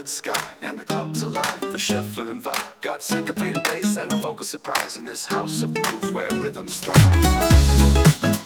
velvet sky, and the club's alive. The shuffling vibe got syncopated bass and a vocal surprise in this house of groove where rhythms thrive.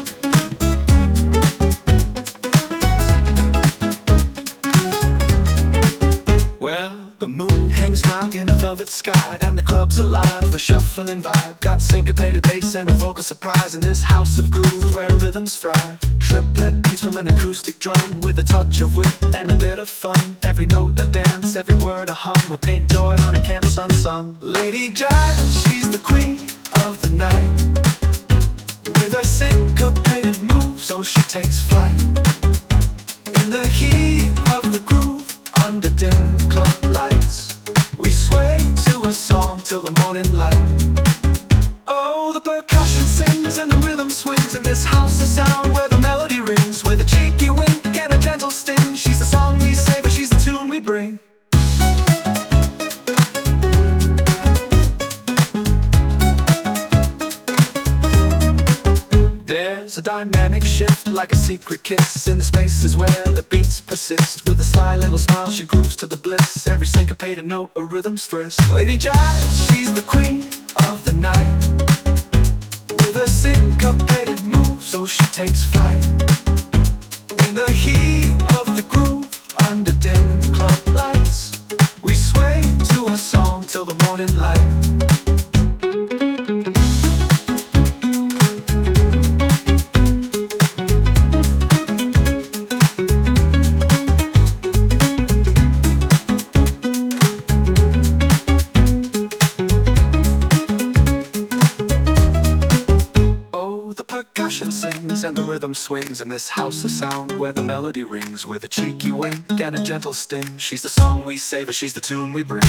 Well, the moon hangs high in a velvet sky, and the club's alive. The shuffling vibe got syncopated bass and a vocal surprise in this house of groove where rhythms thrive. Triplet beats from an acoustic drum with a touch of wit and a bit of fun. Every note a dance, every word a hum, will paint joy on a canvas unsung. Lady Jive, she's the queen of the night. With her syncopated moves, so she takes flight. In the heat of the groove, under dim club lights, we sway to a song till the morning light. Oh, the percussion sings and the rhythm swings in this house of sound where the melody rings with a cheeky wink and a gentle sting. She's the song we savor, she's the tune we bring. There's a dynamic shift like a secret kiss in the spaces where the beats persist. With a sly little smile she grooves to the bliss, every syncopated note a rhythm's thriss. Lady Jive, she's the queen of the night. With a syncopated move, so she takes flight. In the heat of the groove, under dim club lights, we sway to a song till the morning light. Percussion sings and the rhythm swings in this house of sound where the melody rings with a cheeky wink and a gentle sting. She's the song we savor, she's the tune we bring.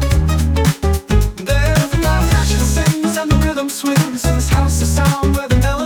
There's the percussion sings and the rhythm swings in this house of sound where the melody